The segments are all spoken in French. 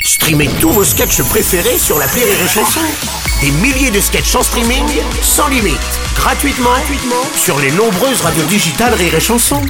Streamez tous vos sketchs préférés sur l'appli Rire et Chanson. Des milliers de sketchs en streaming, sans limite, gratuitement sur les nombreuses radios digitales Rire et Chanson.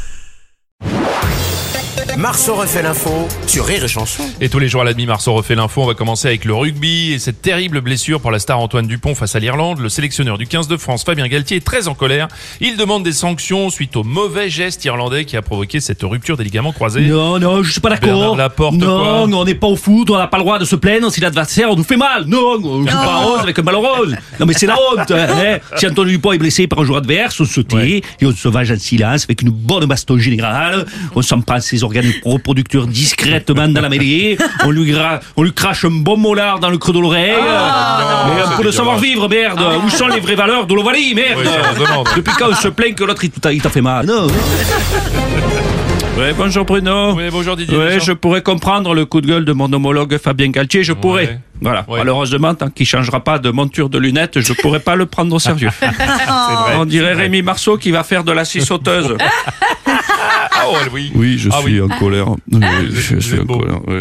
Marceau refait l'info sur Rire et Chanson. Et tous les jours à la demi, Marceau refait l'info. On va commencer avec le rugby et cette terrible blessure pour la star Antoine Dupont face à l'Irlande. Le sélectionneur du 15 de France, Fabien Galtier, est très en colère. Il demande des sanctions suite au mauvais geste irlandais qui a provoqué cette rupture des ligaments croisés. Non, je suis pas d'accord. Bernard Laporte, non, on n'est pas au foot, on n'a pas le droit de se plaindre si l'adversaire nous fait mal. Non, on joue pas rose avec un ballon rose. Non, mais c'est la honte. Hein. Si Antoine Dupont est blessé par un joueur adverse, on se tait et on se venge en silence avec une bonne baston générale. On s'en prend ses organes reproducteurs discrètement dans la mêlée. On lui crache un bon molar dans le creux de l'oreille. Mais pour le savoir-vivre, merde. Où sont les vraies valeurs de l'Ovalie, merde. Depuis quand on se plaint que l'autre il t'a fait mal? Non. Ouais, bonjour Bruno. Oui, bonjour Didier. Ouais, je pourrais comprendre le coup de gueule de mon homologue Fabien Galtier, je pourrais. Voilà. Ouais. Malheureusement, tant qu'il changera pas de monture de lunettes, je pourrais pas le prendre au sérieux. C'est vrai. On dirait Rémi Marceau qui va faire de la scie sauteuse. Oh oui. Oui, je suis en colère. Oui, je suis en beau. colère. Oui.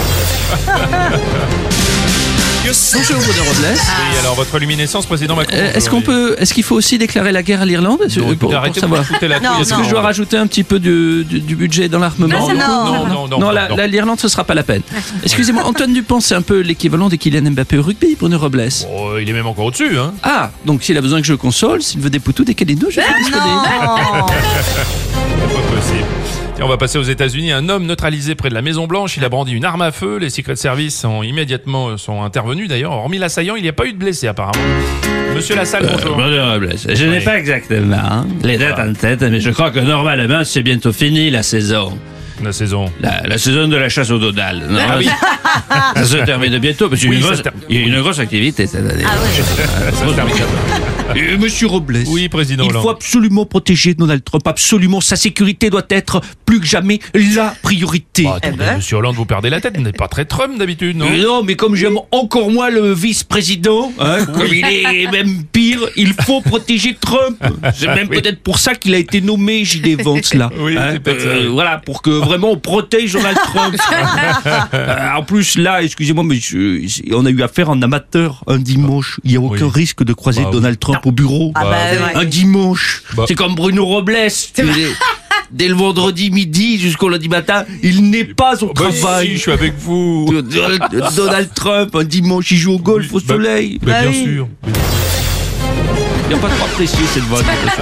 Bonjour Bruno Robles. Oui, alors votre luminescence, président Macron. Est-ce qu'il faut aussi déclarer la guerre à l'Irlande pour arrêtez savoir? de foutre la couille. Est-ce que je dois rajouter un petit peu du budget dans l'armement? Non, L'Irlande ce sera pas la peine. Excusez-moi, Antoine Dupont c'est un peu l'équivalent de Kylian Mbappé au rugby, Bruno Robles. Oh, il est même encore au-dessus, hein. Ah, donc s'il a besoin que je le console, s'il veut des poutous, des calinos, je suis disponible. C'est pas possible. Et on va passer aux États-Unis. Un homme neutralisé près de la Maison Blanche. Il a brandi une arme à feu. Les Secret Service sont immédiatement intervenus. D'ailleurs, hormis l'assaillant, il n'y a pas eu de blessés apparemment. Monsieur Lassalle, bonjour. Bruno Robles, je n'ai pas exactement les dates en tête, mais je crois que normalement c'est bientôt fini la saison. La saison. La saison de la chasse au dodal. Non, Ah oui. ça se termine bientôt parce qu'il Oui, y a ça une se grosse- termine. il y a une grosse activité cette année. Ça se termine. Monsieur Robles, Oui, président il Hollande. faut absolument protéger Donald Trump. Absolument, sa sécurité doit être plus que jamais la priorité. Bah, attendez, Monsieur Hollande, vous perdez la tête. Vous n'êtes pas très Trump d'habitude, non? Non, mais comme j'aime encore moins le vice-président, comme il est même pire, il faut protéger Trump. C'est même peut-être pour ça qu'il a été nommé J.D. Vance là. Oui, c'est peut-être ça, oui. Voilà, pour que vraiment on protège Donald Trump. En plus, là, excusez-moi, mais on a eu affaire en amateur un dimanche. Il n'y a aucun risque de croiser Bah, Donald Trump au bureau. Un dimanche. Bah. C'est comme Bruno Robles. Dès le vendredi midi jusqu'au lundi matin, il n'est pas au Bah, travail. si, je suis avec vous. Donald Trump, un dimanche, il joue au golf au soleil. Bah, bien sûr. Il n'y a pas trop apprécié cette vanne.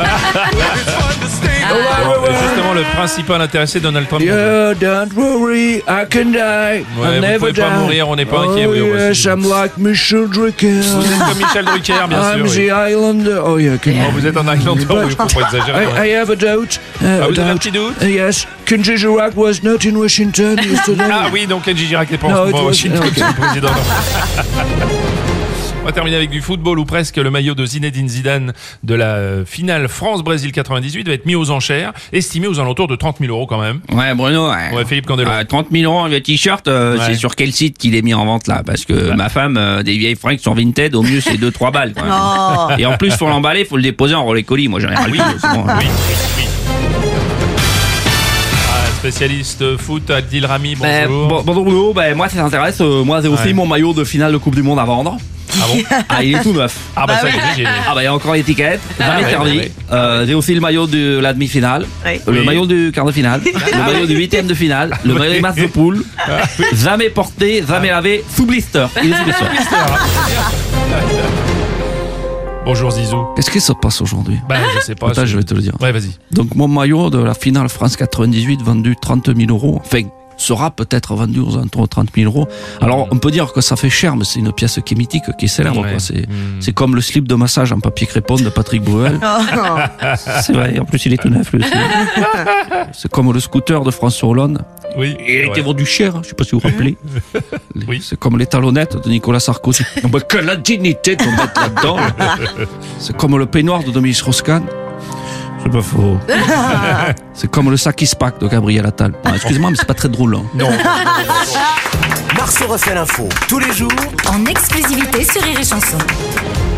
Justement, le principal intéressé, Donald Trump. Don't worry, I can die. Ouais, vous pouvez pas mourir, on n'est pas inquiet. Oui, on va se- I'm like Michel Drucker. Vous êtes comme Michel Drucker, bien sûr. I'm oui. the Islander. Oh yeah, can Oh, vous êtes en Islander, oui, faut pas exagérer. I have a doubt. Ah, vous avez un petit doute? Yes, Kenji Girac was not in Washington yesterday. Ah oui, donc Kenji Girac n'est pas No, en ce it moment à was- Washington, okay. c'est le président. On va terminer avec du football ou presque. Le maillot de Zinedine Zidane de la finale France-Brésil 98 va être mis aux enchères, estimé aux alentours de 30 000 € quand même. Ouais, Bruno. Ouais, Philippe Candelo. 30 000 € le t-shirt, c'est sur quel site qu'il est mis en vente là? Parce que ma femme, des vieilles fringues sont vintage, au mieux c'est 2-3 balles. Quand même. Et en plus, faut l'emballer, faut le déposer en relais colis. Moi, j'en ai rien Oui, c'est bon. oui. Spécialiste foot, Adil Rami, bonjour. Bonjour Bruno, moi ça m'intéresse, moi j'ai aussi mon maillot de finale de Coupe du Monde à vendre. Ah bon? Ah, il est tout neuf. Ah bah ça y est, j'ai... Ah bah il y a encore l'étiquette, jamais ouais, servi. ouais. J'ai aussi le maillot de la demi-finale, le Oui. maillot du quart de finale, le maillot du huitième de finale, le maillot du match de poule, jamais porté, jamais lavé, sous blister. Il est sous blister. Bonjour Zizou. Qu'est-ce qui se passe aujourd'hui? Bah je sais pas. Attends, je vais te le dire. Ouais, vas-y. Donc mon maillot de la finale France 98 vendu 30 000 €, enfin sera peut-être vendu aux alentours de 30 000 €. Alors on peut dire que ça fait cher, mais c'est une pièce qui est mythique, qui est célèbre. Ouais. Quoi. C'est comme le slip de massage en papier crépon de Patrick Bruel. C'est vrai, en plus il est tout neuf. C'est comme le scooter de François Hollande. Oui. Il a été vendu cher, je sais pas si vous vous rappelez. Oui. C'est comme les talonnettes de Nicolas Sarkozy. Quelle indignité qu'on mette là-dedans. C'est comme le peignoir de Dominique Strauss-Kahn. C'est pas faux. C'est comme le sac Ispac de Gabriel Attal. Bon, excusez-moi, mais c'est pas très drôle. Hein. Non. Marceau refait l'info tous les jours En exclusivité sur Rire et Chanson.